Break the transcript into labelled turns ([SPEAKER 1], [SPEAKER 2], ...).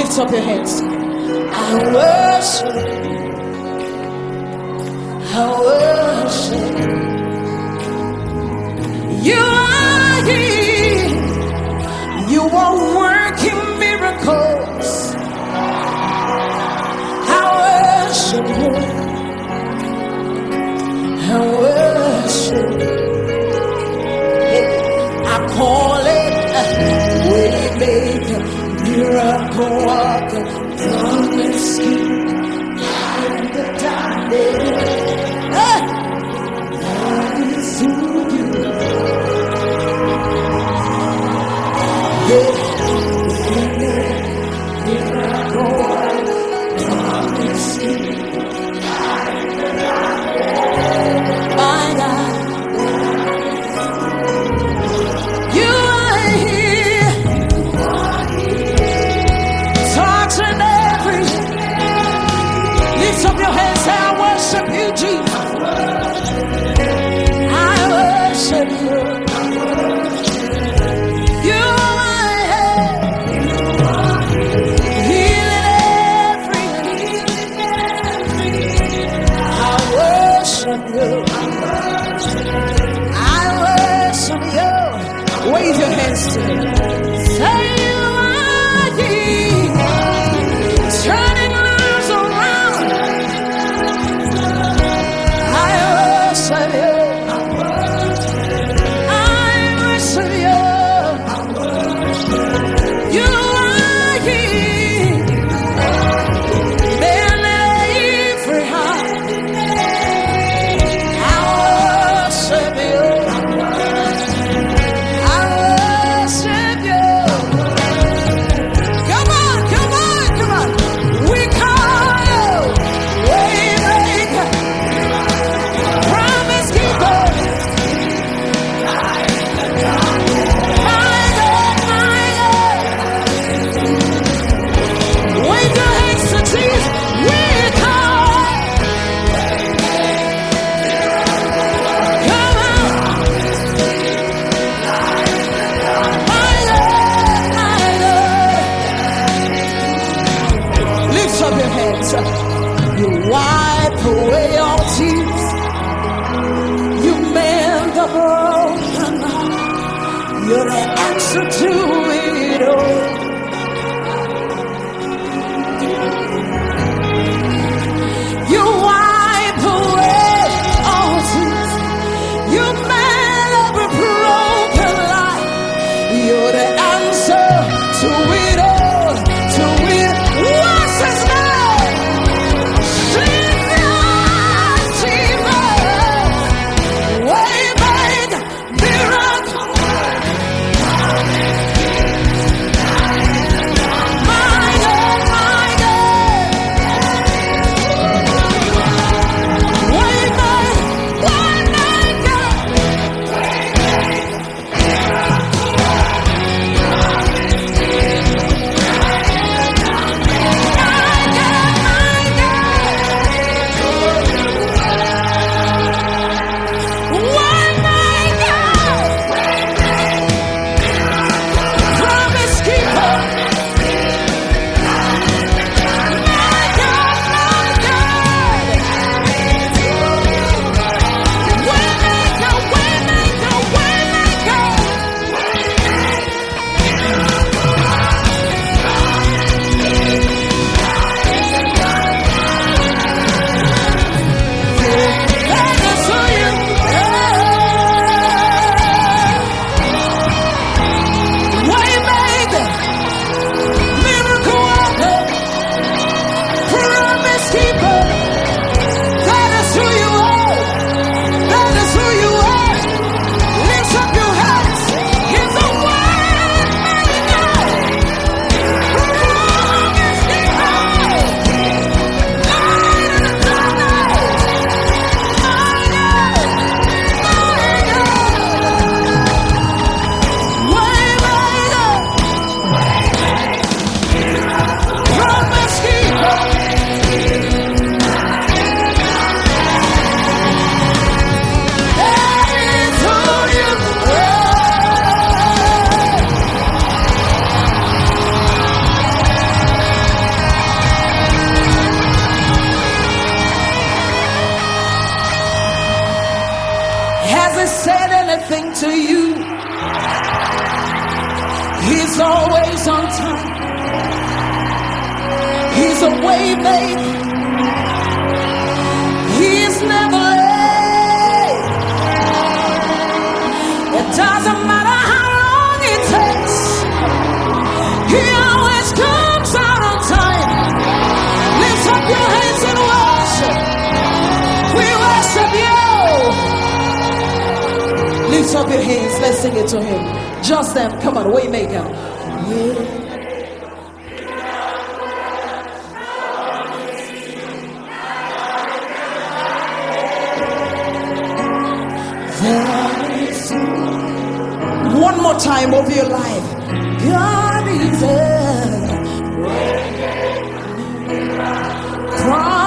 [SPEAKER 1] Lift up your hands. I worship. I worship. You are here. You are working miracles. I worship you. I worship. I call it way maker, miracle worker, promise keeper, light in the darkness. That is who you are. Miracle worker, promise keeper, light in the darkness. My God. Lift up your hands, say, I worship you, Jesus. I worship you. You are here. Healing every. I worship you. I worship you. Wave your hands to me. Say you are here. Turning lives around. I worship you. I worship you. You are here. Man every heart. I worship you. I worship you. Come on, come on, come on. We call you Waymaker, Promise Keeper. My God, my God. Wave your hands to Jesus. We call. Come on. My God, my God. Lift up your hands. You wipe away all tears. You mend the broken heart. You're the answer to it all. You wipe away all tears. You mend every broken life. You're the answer to it all. To it. What's his name? Jesus, Jesus. Waymaker, miracle. He's always on time. He's a way maker. He's never late. It doesn't matter how long it takes. He always comes out on time. Lift up your hands and worship. We worship you. Lift up your hands. Let's sing it to him. Just them. Come on, Waymaker. Yeah. One more time over your life. God is a